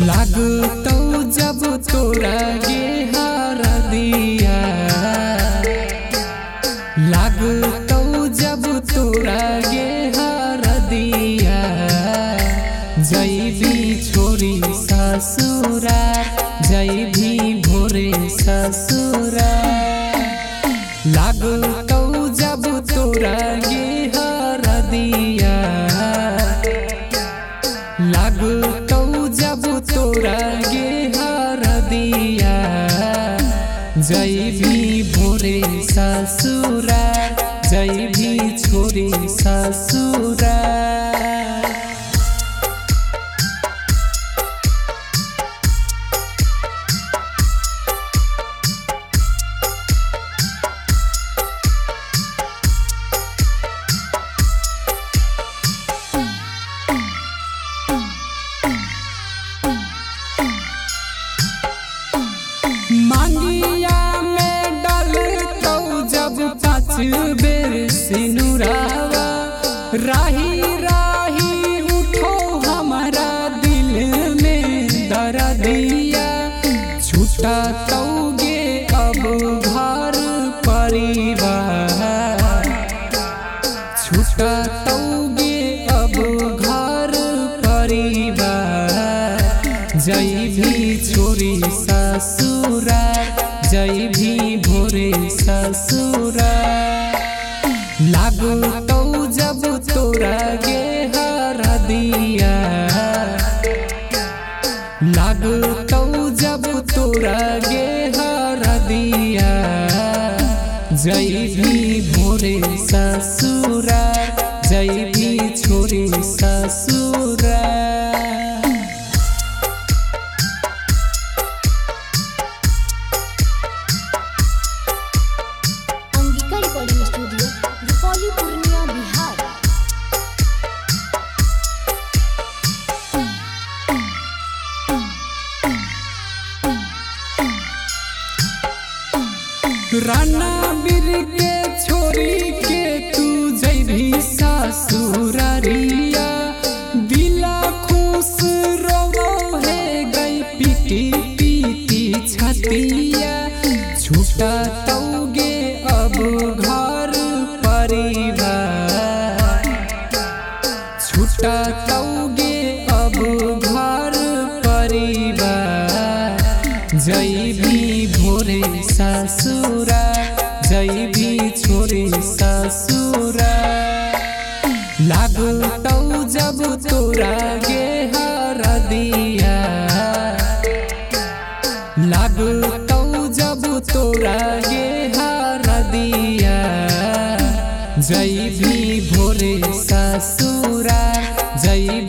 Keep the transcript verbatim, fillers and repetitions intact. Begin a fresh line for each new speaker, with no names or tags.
लागतो जब तोरा गे हरदिया, लागतो जब तोरा गे हरदिया, जैबी छोरी ससुरा, जैबी भोरे ससुरा। लागतो जब तोरा गे हरदिया, लागतो जब तोरा गे हरदिया, जैबी भोरे ससुरा, जैबी छोरी ससुरा। मांगिया में डालतो जब पाँच बेर सिनुरावा, राही राही उठो हमारा दिल में दर्दिया। छूटा तोगे अब घर परिवार, छूटा तोगे अब घर परिवार, जैबी छोरी ससुरा, जैबी भोरे ससुरा। लागतो जब तोरा गे हरदिया, लागतो जब तोरा गे हरदिया, जैबी भोरे ससुरा, जैबी छोरी ससुरा।
Recording studio Rupauli Purnia Bihar.
राना बीर के छोरी के तू जैबी ससुरारिया, दिला खुश रोवो है गई पीटी पीटी छतिया। छूटा तोगे अब घर परिवार, छूटा तोगे अब घर परिवार, जैबी भोरे ससुरा, जैबी छोरी ससुरा। लागतो जब तोरा गे हरदिया, लागतो जब तोरा गे हरदिया, जैबी भोरे ससुरा, जैबी